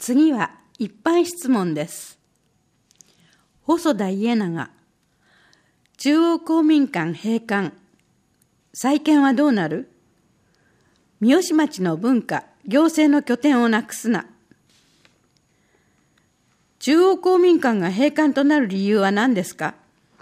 次は一般質問です。細田家長、中央公民館閉館、再建はどうなる？三芳町の文化、行政の拠点をなくすな。中央公民館が閉館となる理由は何ですか？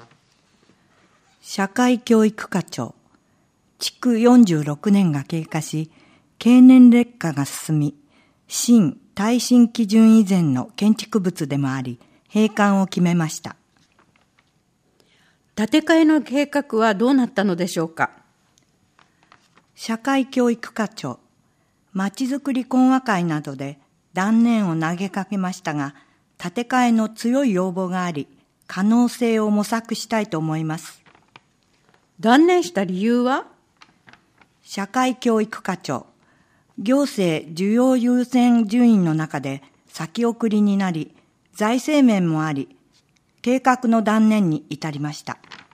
社会教育課長、築46年が経過し、経年劣化が進み、新耐震基準以前の建築物でもあり、閉館を決めました。 建て替えの計画はどうなったのでしょうか？ 社会教育課長、まちづくり懇話会などで断念を投げかけましたが、建て替えの強い要望があり、可能性を模索したいと思います。 断念した理由は？ 社会教育課長、行政需要優先順位の中で先送りになり、財政面もあり、計画の断念に至りました。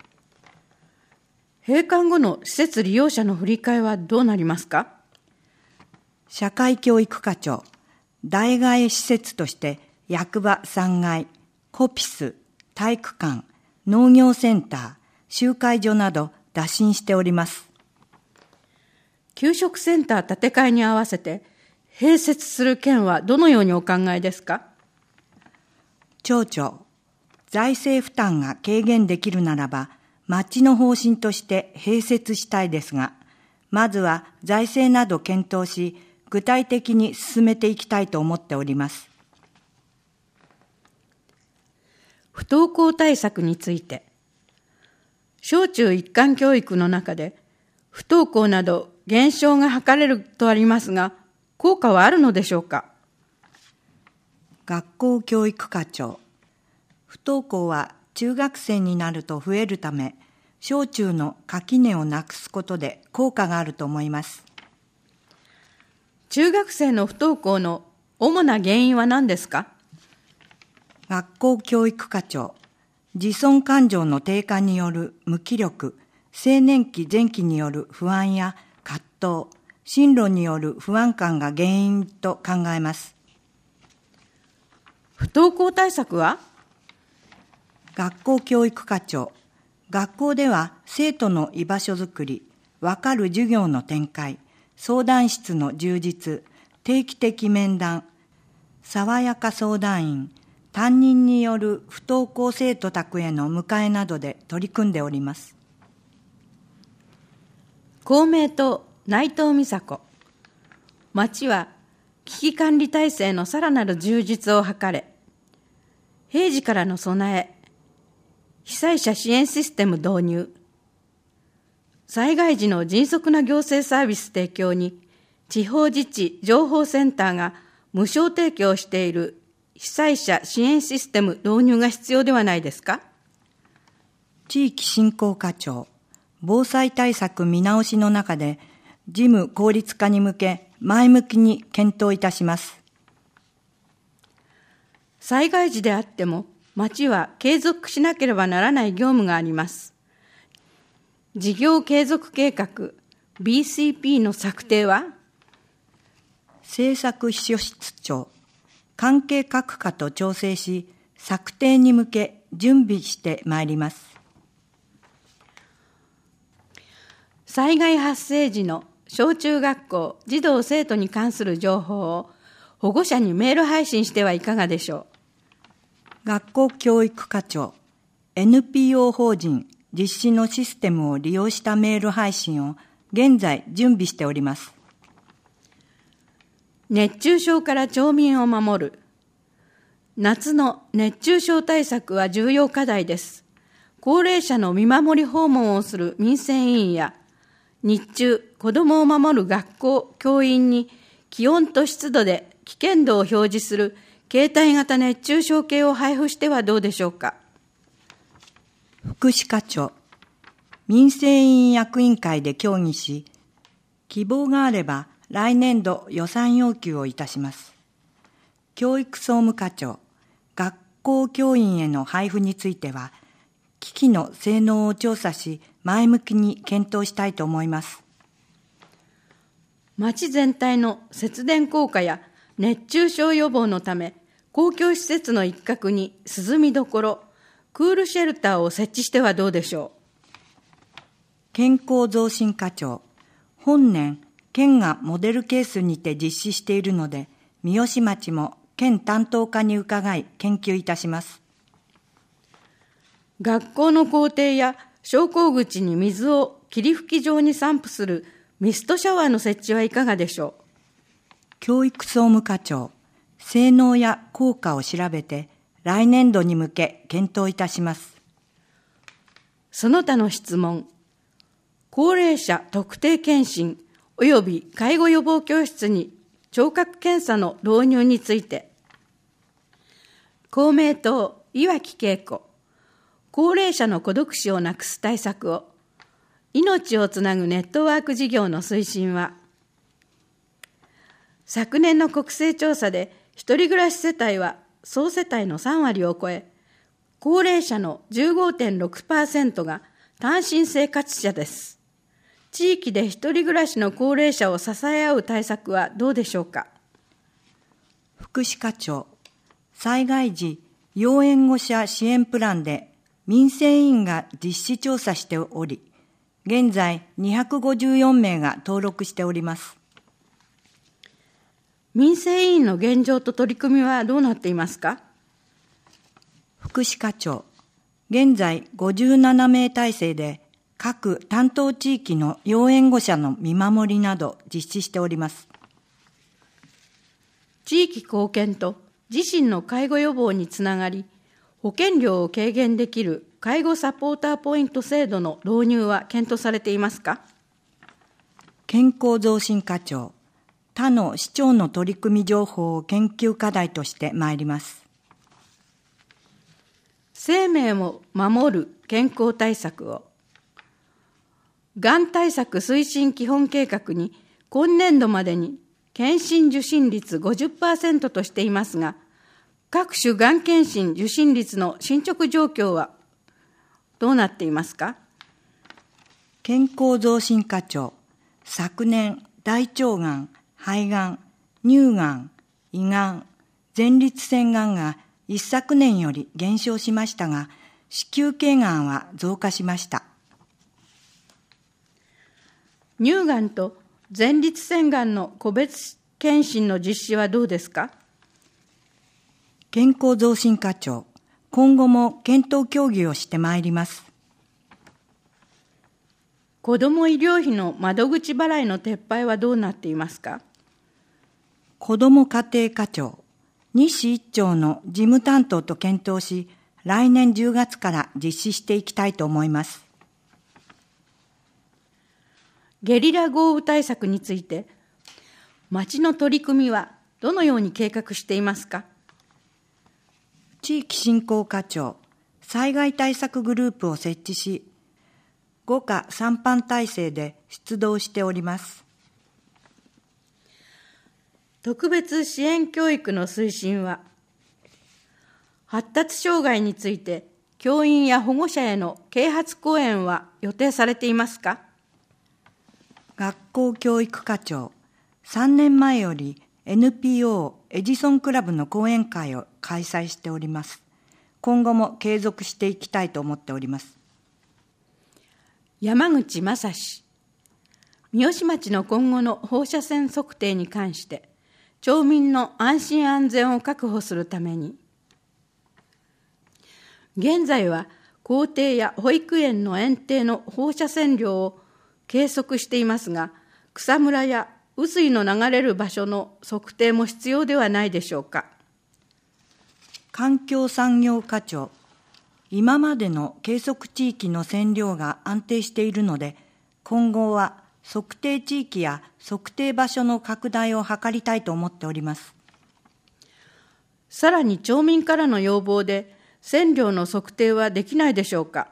閉館後の施設利用者の振り替えはどうなりますか？ 社会教育課長、代替施設として役場3階、コピス、体育館、農業センター、集会所など打診しております。 給食センター建て替えに合わせて併設する件はどのようにお考えですか？ 町長、財政負担が軽減できるならば、町の方針として併設したいですが、まずは財政など検討し、具体的に進めていきたいと思っております。 不登校対策について、小中一貫教育の中で不登校など減少が図れるとありますが、効果はあるのでしょうか？ 学校教育課長、不登校は中学生になると増えるため、小中の垣根をなくすことで効果があると思います。 中学生の不登校の主な原因は何ですか？ 学校教育課長、自尊感情の低下による無気力、青年期前期による不安や葛藤、進路による不安感が原因と考えます。 不登校対策は？ 学校教育課長、学校では生徒の居場所づくり、わかる授業の展開、相談室の充実、定期的面談、爽やか相談員、担任による不登校生徒宅への迎えなどで取り組んでおります。 公明党内藤美佐子、町は危機管理体制のさらなる充実を図れ、平時からの備え、被災者支援システム導入、災害時の迅速な行政サービス提供に地方自治情報センターが無償提供している被災者支援システム導入が必要ではないですか？ 地域振興課長、防災対策見直しの中で事務効率化に向け前向きに検討いたします。 災害時であっても町は継続しなければならない業務があります。事業継続計画 BCP の策定は？ 政策秘書室長、関係各課と調整し、策定に向け準備してまいります。 災害発生時の小中学校児童生徒に関する情報を保護者にメール配信してはいかがでしょう？ 学校教育課長、NPO 法人実施のシステムを利用したメール配信を現在準備しております。 熱中症から町民を守る。夏の熱中症対策は重要課題です。高齢者の見守り訪問をする民生委員や、日中子どもを守る学校教員に気温と湿度で危険度を表示する携帯型熱中症計を配布してはどうでしょうか？ 福祉課長、民生委員役員会で協議し、希望があれば来年度予算要求をいたします。教育総務課長、学校教員への配布については、機器の性能を調査し、前向きに検討したいと思います。 町全体の節電効果や熱中症予防のため、公共施設の一角に涼みどころ、クールシェルターを設置してはどうでしょう。 健康増進課長、本年、県がモデルケースにて実施しているので、三芳町も県担当課に伺い研究いたします。 学校の校庭や昇降口に水を霧吹き状に散布するミストシャワーの設置はいかがでしょう。 教育総務課長、性能や効果を調べて来年度に向け検討いたします。 その他の質問、高齢者特定健診及び介護予防教室に聴覚検査の導入について、公明党岩城恵子、高齢者の孤独死をなくす対策を、命をつなぐネットワーク事業の推進は、昨年の国勢調査で一人暮らし世帯は総世帯の3割を超え、高齢者の 15.6% が単身生活者です。地域で一人暮らしの高齢者を支え合う対策はどうでしょうか。 福祉課長、災害時要援護者支援プランで民生委員が実施調査しており、現在254名が登録しております。 民生委員の現状と取り組みはどうなっていますか。 福祉課長、現在57名体制で各担当地域の要援護者の見守りなど実施しております。 地域貢献と自身の介護予防につながり、保険料を軽減できる介護サポーターポイント制度の導入は検討されていますか。 健康増進課長、他の市長の取り組み情報を研究課題としてまいります。 生命を守る健康対策を、がん対策推進基本計画に今年度までに検診受診率 50% としていますが、各種がん検診受診率の進捗状況はどうなっていますか。 健康増進課長、昨年大腸がん、肺がん、乳がん、胃がん、前立腺がんが一昨年より減少しましたが、子宮頸がんは増加しました。 乳がんと前立腺がんの個別検診の実施はどうですか。 健康増進課長、今後も検討協議をしてまいります。 子ども医療費の窓口払いの撤廃はどうなっていますか。 子ども家庭課長、西一長の事務担当と検討し、来年10月から実施していきたいと思います。 ゲリラ豪雨対策について、町の取り組みはどのように計画していますか。 地域振興課長、災害対策グループを設置し、5課3班体制で出動しております。 特別支援教育の推進は、発達障害について教員や保護者への啓発講演は予定されていますか。 学校教育課長、3年前より NPO エジソンクラブの講演会を開催しております。今後も継続していきたいと思っております。 山口正氏、三芳町の今後の放射線測定に関して、町民の安心安全を確保するために、現在は校庭や保育園の園庭の放射線量を計測していますが、草むらや雨水の流れる場所の測定も必要ではないでしょうか。 環境産業課長、今までの計測地域の線量が安定しているので、今後は測定地域や測定場所の拡大を図りたいと思っております。 さらに町民からの要望で線量の測定はできないでしょうか。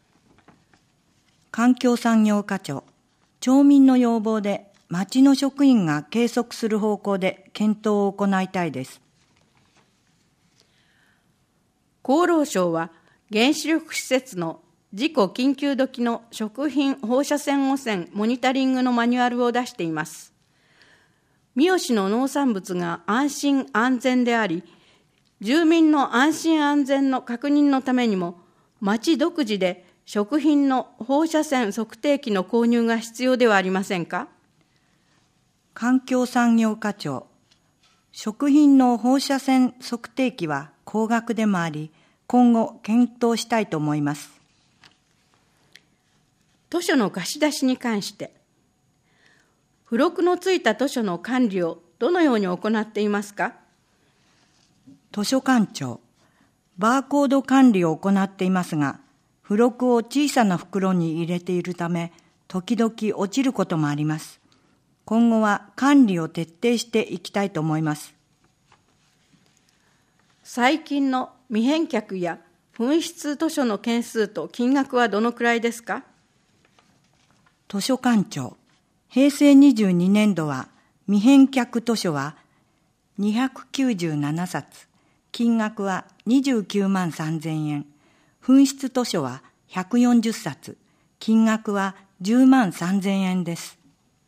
環境産業課長、町民の要望で町の職員が計測する方向で検討を行いたいです。 厚労省は原子力施設の事故緊急時の食品放射線汚染モニタリングのマニュアルを出しています。 三好の農産物が安心安全であり、住民の安心安全の確認のためにも、町独自で食品の放射線測定器の購入が必要ではありませんか。 環境産業課長、食品の放射線測定器は高額でもあり、今後検討したいと思います。 図書の貸し出しに関して、付録のついた図書の管理をどのように行っていますか。 図書館長、バーコード管理を行っていますが、付録を小さな袋に入れているため、時々落ちることもあります。今後は管理を徹底していきたいと思います。 最近の未返却や紛失図書の件数と金額はどのくらいですか。 図書館長、平成22年度は未返却図書は297冊、金額は29万3000円、紛失図書は140冊、金額は10万3000円です。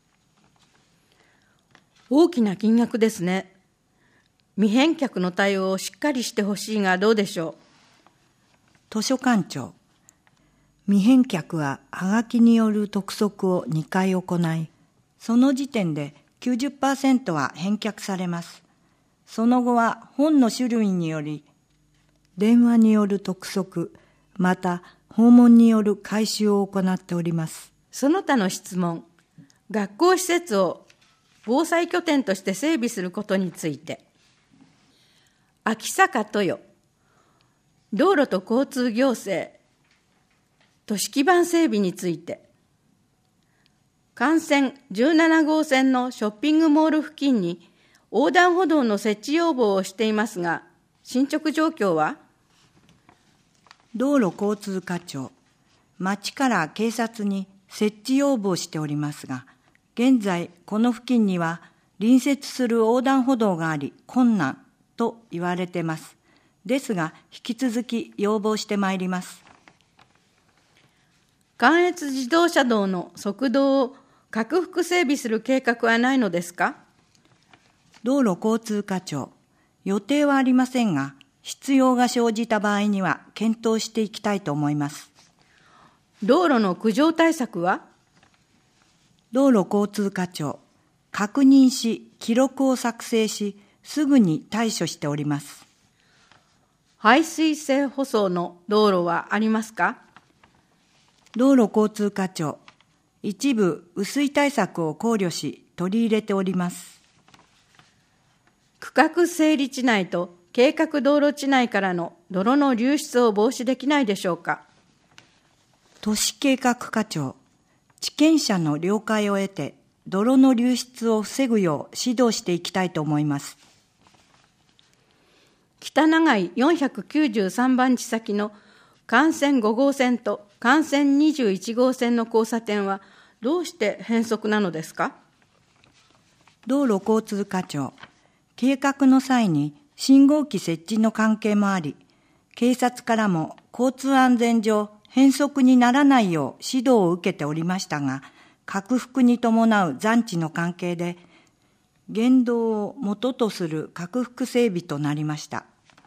大きな金額ですね。未返却の対応をしっかりしてほしいがどうでしょう。 図書館長、未返却ははがきによる督促を2回行い、その時点で 90% は返却されます。その後は本の種類により、電話による督促、また訪問による回収を行っております。 その他の質問、学校施設を防災拠点として整備することについて、秋坂豊、道路と交通行政、都市基盤整備について、幹線17号線のショッピングモール付近に横断歩道の設置要望をしていますが、進捗状況は。 道路交通課長、町から警察に設置要望しておりますが、現在この付近には隣接する横断歩道があり困難と言われています。ですが引き続き要望してまいります。 関越自動車道の側道を拡幅整備する計画はないのですか。 道路交通課長、予定はありませんが、必要が生じた場合には検討していきたいと思います。 道路の苦情対策は。 道路交通課長、確認し、記録を作成し、すぐに対処しております。 排水性舗装の道路はありますか。 道路交通課長、一部雨水対策を考慮し取り入れております。 区画整理地内と計画道路地内からの泥の流出を防止できないでしょうか。 都市計画課長、地権者の了解を得て泥の流出を防ぐよう指導していきたいと思います。 北長井493番地先の幹線5号線と幹線21号線の交差点はどうして変則なのですか。 道路交通課長、計画の際に信号機設置の関係もあり、警察からも交通安全上変則にならないよう指導を受けておりましたが、拡幅に伴う残地の関係で原道を元とする拡幅整備となりました。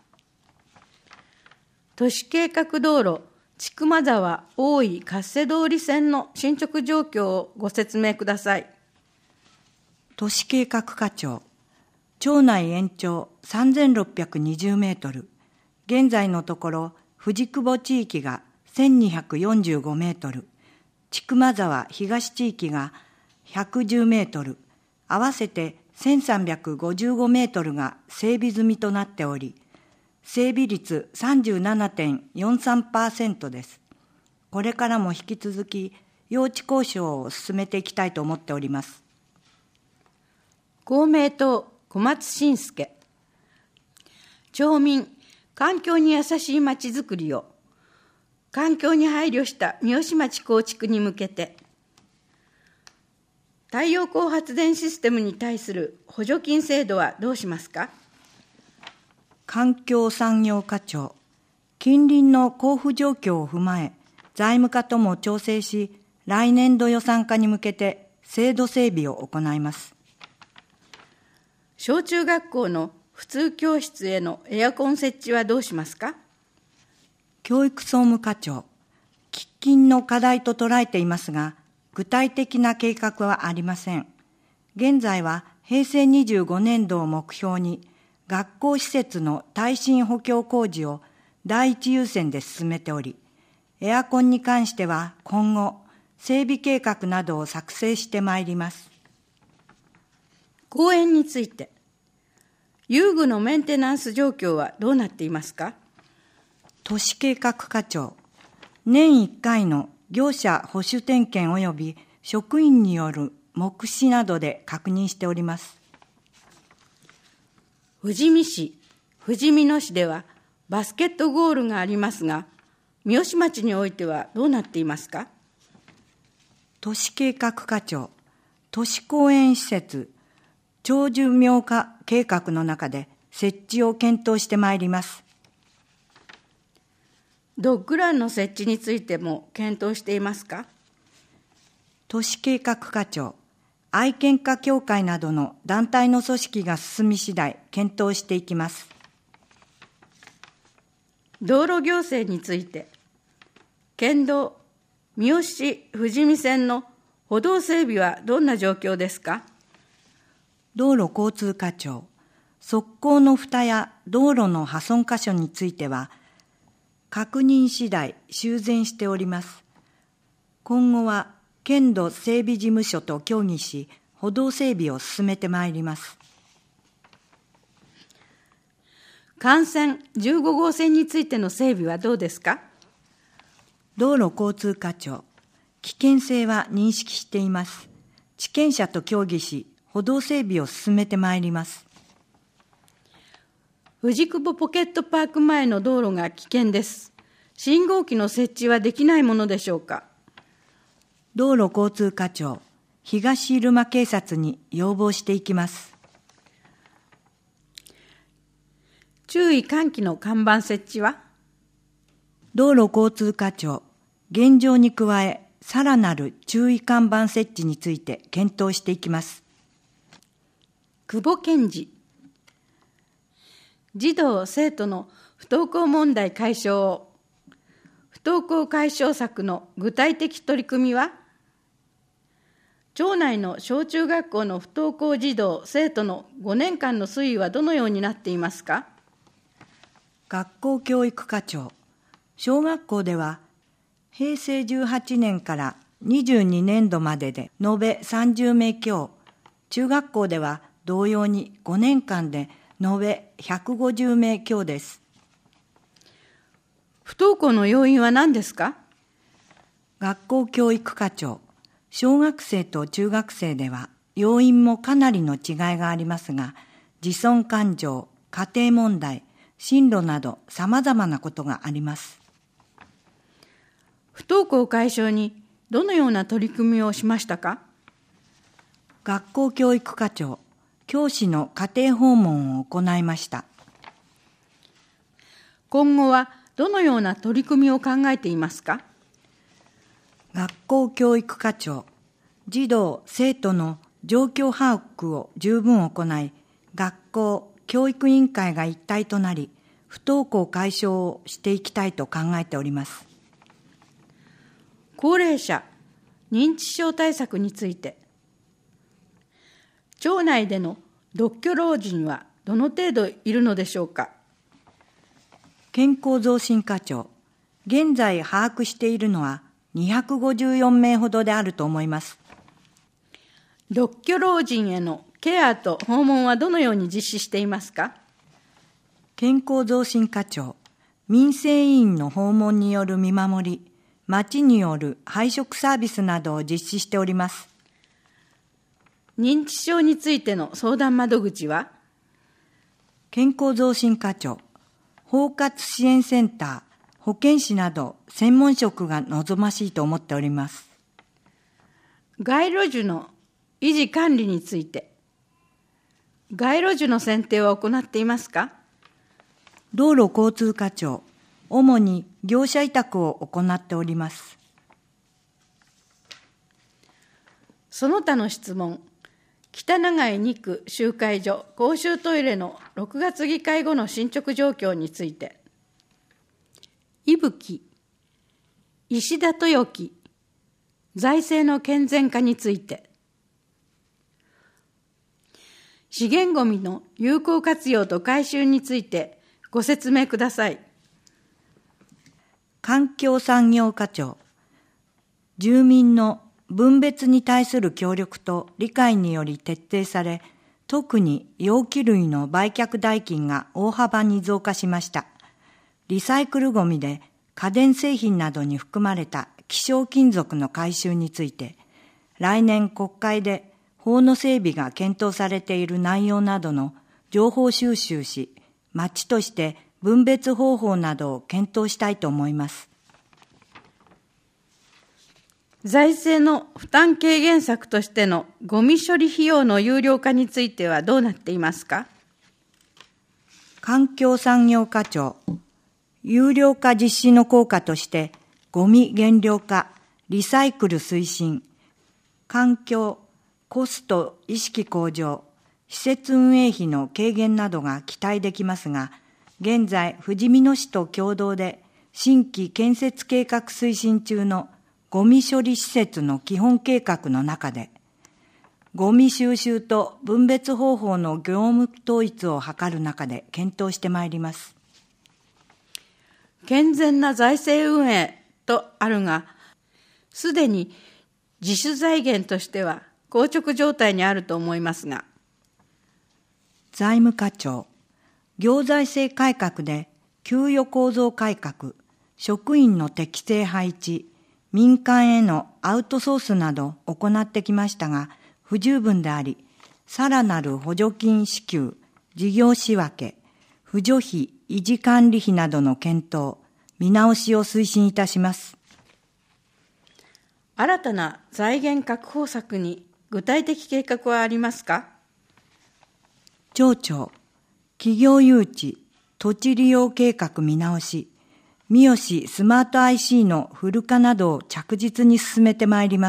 都市計画道路千曲沢大井活瀬通り線の進捗状況をご説明ください。 都市計画課長、町内延長3620メートル、現在のところ藤久保地域が1245メートル、千曲沢東地域が110メートル、合わせて1355メートルが整備済みとなっており、整備率 37.43% です。これからも引き続き用地交渉を進めていきたいと思っております。 公明党小松伸介、町民環境に優しいまちづくりを環境に配慮した三好町構築に向けて、太陽光発電システムに対する補助金制度はどうしますか。 環境産業課長、近隣の交付状況を踏まえ、財務課とも調整し、来年度予算化に向けて制度整備を行います。 小中学校の普通教室へのエアコン設置はどうしますか？ 教育総務課長、喫緊の課題と捉えていますが、具体的な計画はありません。現在は平成25年度を目標に、学校施設の耐震補強工事を第一優先で進めており、エアコンに関しては今後、整備計画などを作成してまいります。 公園について、遊具のメンテナンス状況はどうなっていますか？ 都市計画課長、年1回の業者保守点検及び職員による目視などで確認しております。 富士見市、富士見野市ではバスケットゴールがありますが、三好町においてはどうなっていますか？ 都市計画課長、都市公園施設、長寿命化計画の中で設置を検討してまいります。 ドッグランの設置についても検討していますか？ 都市計画課長、愛犬家協会などの団体の組織が進み次第検討していきます。 道路行政について、県道三好市富士見線の歩道整備はどんな状況ですか？ 道路交通課長、側溝の蓋や道路の破損箇所については、確認次第修繕しております。今後は県土整備事務所と協議し、歩道整備を進めてまいります。 幹線15号線についての整備はどうですか？ 道路交通課長、危険性は認識しています。地権者と協議し、歩道整備を進めてまいります。 藤久保ポケットパーク前の道路が危険です。信号機の設置はできないものでしょうか？ 道路交通課長、東入間警察に要望していきます。 注意喚起の看板設置は？ 道路交通課長、現状に加え、さらなる注意看板設置について検討していきます。 久保健二、児童・生徒の不登校問題解消を、不登校解消策の具体的取り組みは？町内の小中学校の不登校児童・生徒の5年間の推移はどのようになっていますか？ 学校教育課長、小学校では平成18年から22年度までで延べ30名強、中学校では同様に5年間で延べ150名強です。 不登校の要因は何ですか？ 学校教育課長、小学生と中学生では要因もかなりの違いがありますが、自尊感情、家庭問題、進路など様々なことがあります。 不登校解消にどのような取り組みをしましたか？ 学校教育課長、教師の家庭訪問を行いました。 今後はどのような取り組みを考えていますか？ 学校教育課長、児童・生徒の状況把握を十分行い、学校・教育委員会が一体となり、不登校解消をしていきたいと考えております。 高齢者、認知症対策について、町内での独居老人はどの程度いるのでしょうか？ 健康増進課長、現在把握しているのは254名ほどであると思います。 独居老人へのケアと訪問はどのように実施していますか？ 健康増進課長、民生委員の訪問による見守り、町による配食サービスなどを実施しております。 認知症についての相談窓口は？ 健康増進課長、包括支援センター、保健師など専門職が望ましいと思っております。 街路樹の維持管理について、街路樹の選定は行っていますか？ 道路交通課長、主に業者委託を行っております。 その他の質問、 北長井2区集会所公衆トイレの6月議会後の進捗状況について、伊吹、石田豊樹、財政の健全化について、資源ごみの有効活用と回収についてご説明ください。 環境産業課長、住民の分別に対する協力と理解により徹底され、特に容器類の売却代金が大幅に増加しました。リサイクルごみで家電製品などに含まれた希少金属の回収について、来年国会で法の整備が検討されている内容などの情報収集し、町として分別方法などを検討したいと思います。 財政の負担軽減策としてのゴミ処理費用の有料化についてはどうなっていますか。 環境産業課長、有料化実施の効果として、ゴミ減量化、リサイクル推進、環境、コスト意識向上、施設運営費の軽減などが期待できますが、現在、ふじみ野市と共同で新規建設計画推進中のゴミ処理施設の基本計画の中で、ゴミ収集と分別方法の業務統一を図る中で検討してまいります。 健全な財政運営とあるが、すでに自主財源としては硬直状態にあると思いますが。 財務課長、行財政改革で給与構造改革、職員の適正配置、民間へのアウトソースなど行ってきましたが、不十分であり、さらなる補助金支給、事業仕分け、扶助費、維持管理費などの検討、見直しを推進いたします。 新たな財源確保策に具体的計画はありますか。 町長、企業誘致、土地利用計画見直し、三好スマート IC のフル化などを着実に進めてまいります。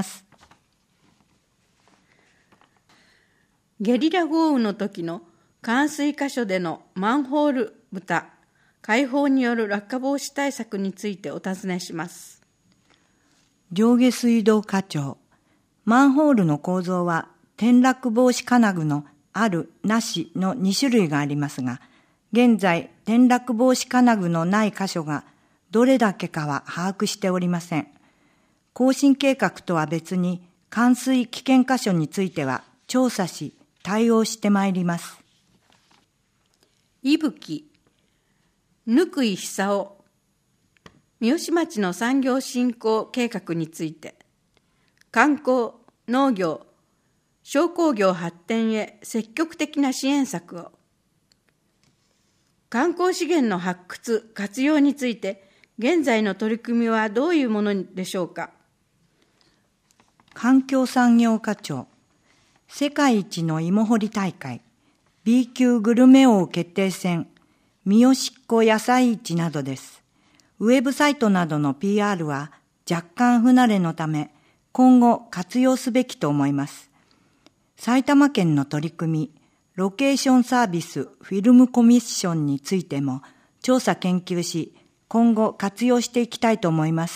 ゲリラ豪雨の時の冠水箇所でのマンホール蓋、開放による落下防止対策についてお尋ねします。 上下水道課長、マンホールの構造は転落防止金具のあるなしの2種類がありますが、現在転落防止金具のない箇所がどれだけかは把握しておりません。更新計画とは別に冠水危険箇所については調査し対応してまいります。 伊吹、貫井久夫、三好町の産業振興計画について、観光、農業、商工業発展へ積極的な支援策を、観光資源の発掘、活用について、現在の取り組みはどういうものでしょうか。 環境産業課長、世界一の芋掘り大会、B 級グルメ王決定戦、三好っ子野菜市などです。ウェブサイトなどの PR は若干不慣れのため、今後活用すべきと思います。埼玉県の取り組み、ロケーションサービスフィルムコミッションについても調査研究し、今後活用していきたいと思います。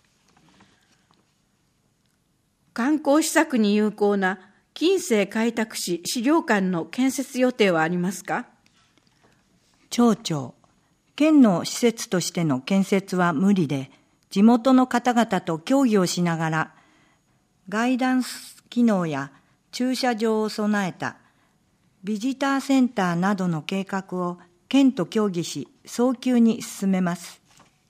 観光施策に有効な近世開拓史資料館の建設予定はありますか。 町長、県の施設としての建設は無理で、地元の方々と協議をしながら、ガイダンス機能や駐車場を備えたビジターセンターなどの計画を県と協議し、早急に進めます。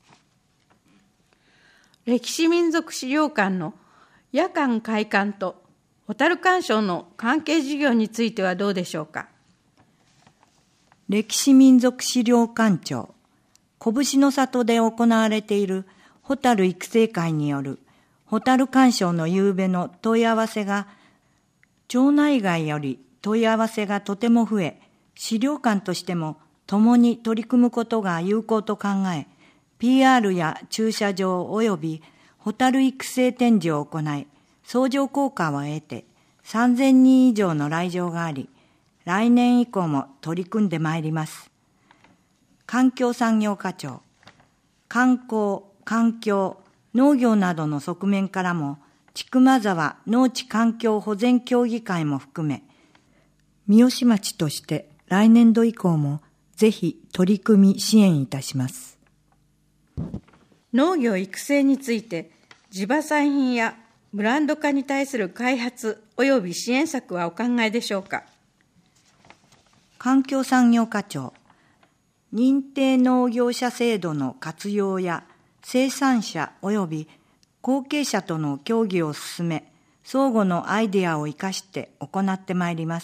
歴史民族資料館の夜間開館とホタル鑑賞の関係事業についてはどうでしょうか。 歴史民族資料館長、拳の里で行われているホタル育成会によるホタル鑑賞の夕べの問い合わせが、町内外より問い合わせがとても増え、資料館としても共に取り組むことが有効と考え、PR や駐車場及びホタル育成展示を行い、相乗効果を得て、 3000人以上の来場があり、来年以降も取り組んでまいります。環境産業課長、観光、環境、農業などの側面からも、千曲沢農地環境保全協議会も含め、三好町として来年度以降もぜひ取り組み支援いたします。 農業育成について、地場産品やブランド化に対する開発及び支援策はお考えでしょうか。 環境産業課長、認定農業者制度の活用や生産者及び後継者との協議を進め、相互のアイデアを生かして行ってまいります。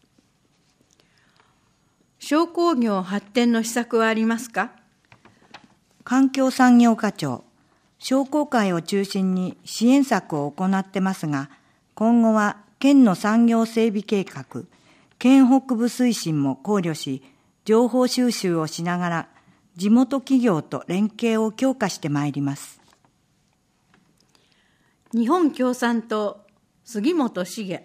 商工業発展の施策はありますか。 環境産業課長、商工会を中心に支援策を行ってますが、今後は県の産業整備計画、県北部推進も考慮し、情報収集をしながら、地元企業と連携を強化してまいります。 日本共産党、杉本茂。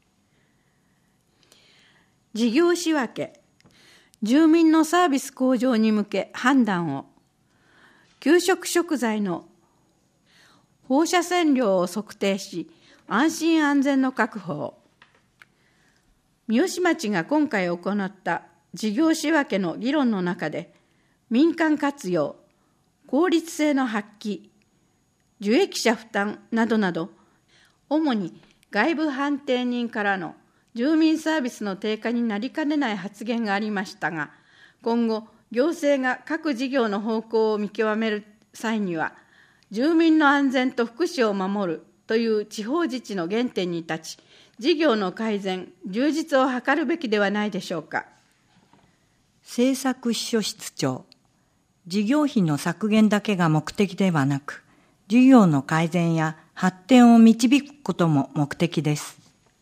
事業仕分け、住民のサービス向上に向け判断を、給食食材の放射線量を測定し、安心安全の確保を。三好町が今回行った事業仕分けの議論の中で、民間活用、効率性の発揮、受益者負担などなど、主に外部判定人からの住民サービスの低下になりかねない発言がありましたが、今後、行政が各事業の方向を見極める際には、住民の安全と福祉を守るという地方自治の原点に立ち、事業の改善、充実を図るべきではないでしょうか。 政策秘書室長、事業費の削減だけが目的ではなく、事業の改善や発展を導くことも目的です。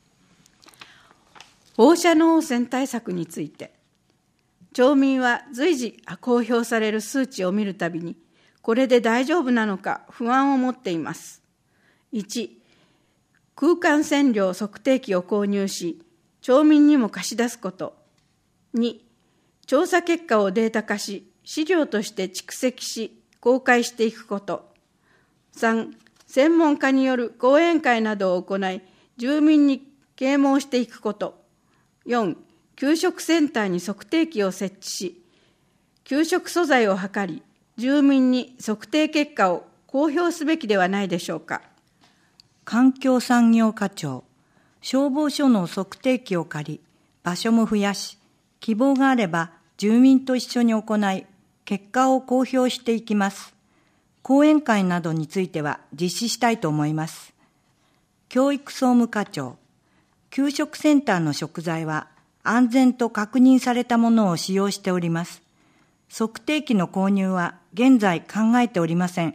放射能汚染対策について、町民は随時公表される数値を見るたびに、これで大丈夫なのか不安を持っています。1、空間線量測定器を購入し、町民にも貸し出すこと。2、調査結果をデータ化し、資料として蓄積し、公開していくこと。3、専門家による講演会などを行い、住民に啓蒙していくこと。4、給食センターに測定器を設置し、給食素材を測り、住民に測定結果を公表すべきではないでしょうか。 環境産業課長、消防署の測定器を借り、場所も増やし、希望があれば住民と一緒に行い、結果を公表していきます。講演会などについては実施したいと思います。教育総務課長、給食センターの食材は安全と確認されたものを使用しております。測定器の購入は現在考えておりません。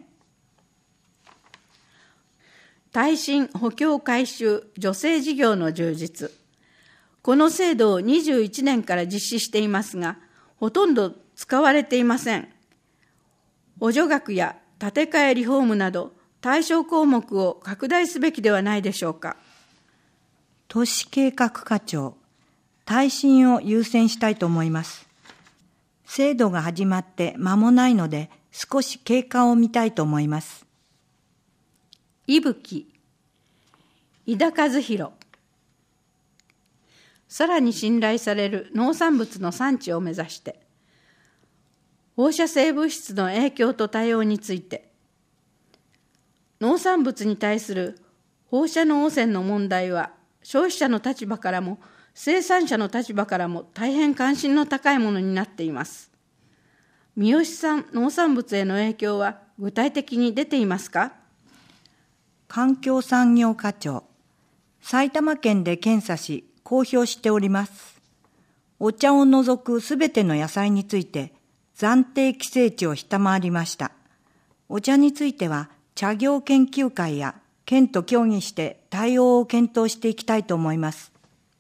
耐震補強改修助成事業の充実。この制度を21年から実施していますが、ほとんど使われていません。補助額や建て替えリフォームなど対象項目を拡大すべきではないでしょうか。 都市計画課長、耐震を優先したいと思います。制度が始まって間もないので、少し経過を見たいと思います。 伊吹、井田和弘。さらに信頼される農産物の産地を目指して、放射性物質の影響と対応について、農産物に対する放射能汚染の問題は、消費者の立場からも生産者の立場からも大変関心の高いものになっています。三好産農産物への影響は具体的に出ていますか。 環境産業課長、埼玉県で検査し公表しております。お茶を除くすべての野菜について暫定規制値を下回りました。お茶については茶業研究会や県と協議して対応を検討していきたいと思います。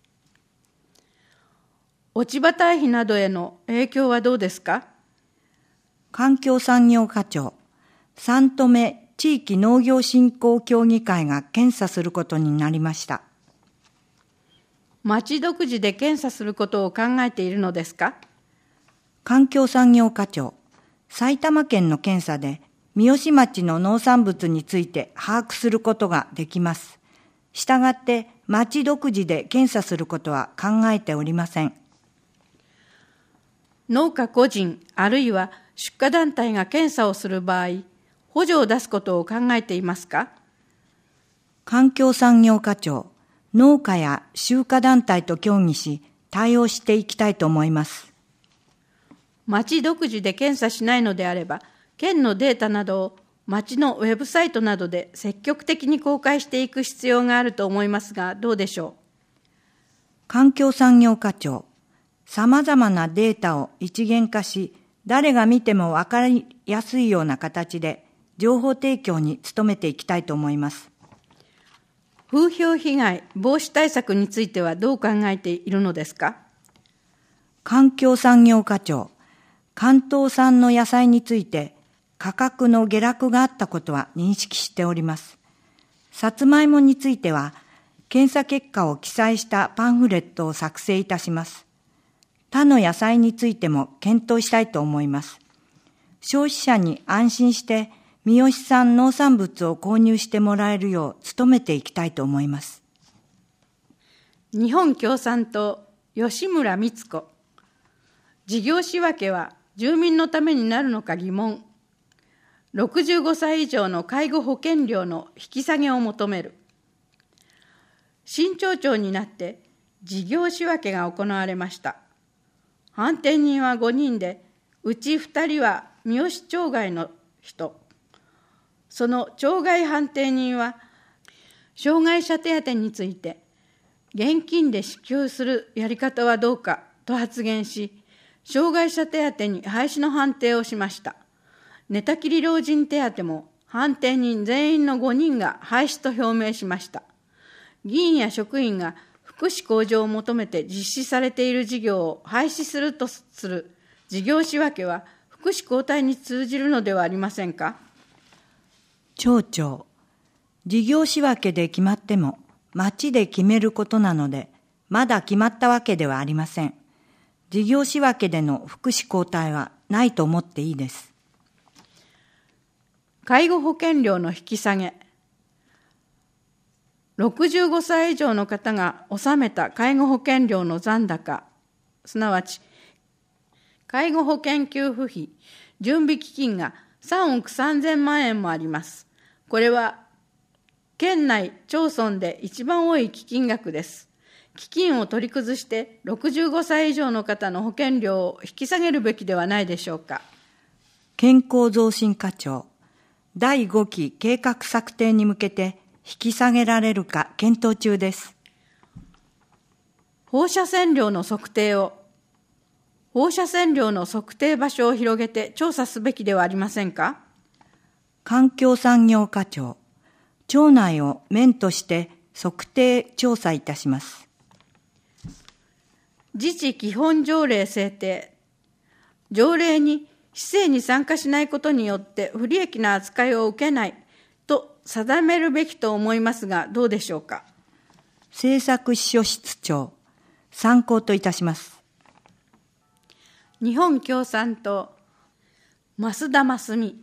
落ち葉堆肥などへの影響はどうですか。 環境産業課長、三富地域農業振興協議会が検査することになりました。 町独自で検査することを考えているのですか？ 環境産業課長、埼玉県の検査で三芳町の農産物について把握することができます。したがって町独自で検査することは考えておりません。 農家個人あるいは出荷団体が検査をする場合、補助を出すことを考えていますか？ 環境産業課長、農家や集荷団体と協議し、対応していきたいと思います。 町独自で検査しないのであれば、県のデータなどを町のウェブサイトなどで積極的に公開していく必要があると思いますが、どうでしょう？ 環境産業課長、様々なデータを一元化し、誰が見ても分かりやすいような形で情報提供に努めていきたいと思います。 風評被害防止対策についてはどう考えているのですか？ 環境産業課長、関東産の野菜について価格の下落があったことは認識しております。さつまいもについては、検査結果を記載したパンフレットを作成いたします。他の野菜についても検討したいと思います。消費者に安心して三芳産農産物を購入してもらえるよう努めていきたいと思います。 日本共産党吉村光子、事業仕分けは住民のためになるのか疑問。65歳以上の介護保険料の引き下げを求める。新町長になって事業仕分けが行われました。判定人は5人で、うち2人は三芳町外の人。その町外判定人は、障害者手当について、現金で支給するやり方はどうかと発言し、障害者手当に廃止の判定をしました。寝たきり老人手当も判定人全員の5人が廃止と表明しました。議員や職員が福祉向上を求めて実施されている事業を廃止するとする事業仕分けは福祉後退に通じるのではありませんか？ 町長、事業仕分けで決まっても町で決めることなので、まだ決まったわけではありません。事業仕分けでの福祉後退はないと思っていいです。 介護保険料の引き下げ。65歳以上の方が納めた介護保険料の残高、すなわち介護保険給付費、準備基金が3億3000万円もあります。これは県内町村で一番多い基金額です。基金を取り崩して65歳以上の方の保険料を引き下げるべきではないでしょうか。 健康増進課長、第5期計画策定に向けて引き下げられるか検討中です。 放射線量の測定場所を広げて調査すべきではありませんか？ 環境産業課長、町内を面として測定調査いたします。 自治基本条例制定。条例に市政に参加しないことによって不利益な扱いを受けないと定めるべきと思いますが、どうでしょうか。 政策秘書室長、参考といたします。 日本共産党増田真澄、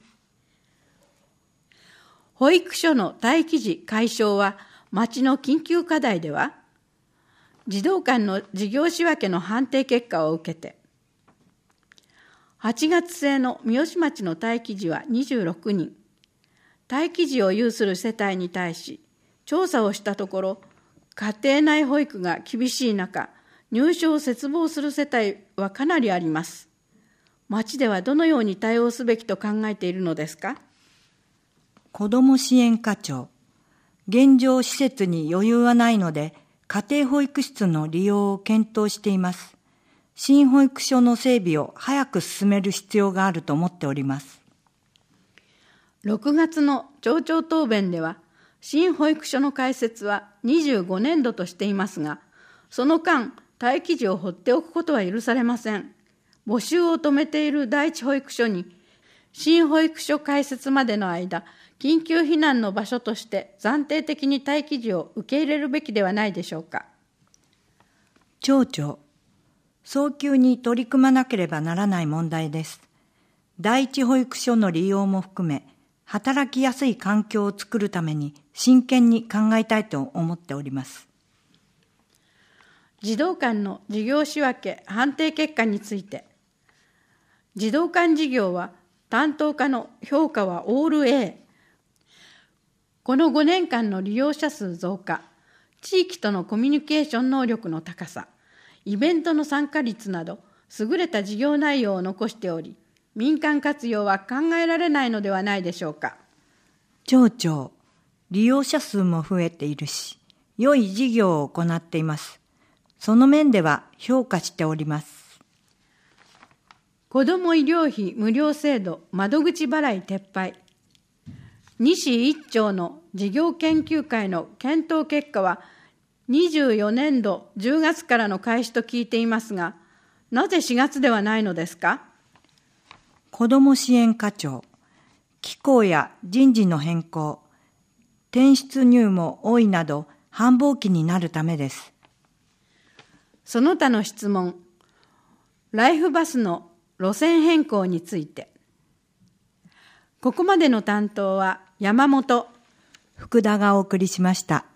保育所の待機児解消は町の緊急課題では、児童館の事業仕分けの判定結果を受けて、8月末の三芳町の待機児は26人。待機児を有する世帯に対し、調査をしたところ、家庭内保育が厳しい中、入所を切望する世帯はかなりあります。町ではどのように対応すべきと考えているのですか？ 子ども支援課長、現状施設に余裕はないので、家庭保育室の利用を検討しています。新保育所の整備を早く進める必要があると思っております。 6月の町長答弁では、新保育所の開設は25年度としていますが、その間、待機児を放っておくことは許されません。募集を止めている第一保育所に、新保育所開設までの間、緊急避難の場所として暫定的に待機児を受け入れるべきではないでしょうか。 町長、早急に取り組まなければならない問題です。第一保育所の利用も含め、働きやすい環境を作るために真剣に考えたいと思っております。 児童館の事業仕分け判定結果について、児童館事業は担当課の評価はオール A。この5年間の利用者数増加、地域とのコミュニケーション能力の高さ、イベントの参加率など、優れた事業内容を残しており、民間活用は考えられないのではないでしょうか。 町長、利用者数も増えているし、良い事業を行っています。その面では評価しております。 子ども医療費無料制度窓口払い撤廃。西一町の事業研究会の検討結果は、24年度10月からの開始と聞いていますが、なぜ4月ではないのですか。 子ども支援課長、機構や人事の変更、転出入も多いなど繁忙期になるためです。 その他の質問、ライフバスの路線変更について。ここまでの担当は山本、 福田がお送りしました。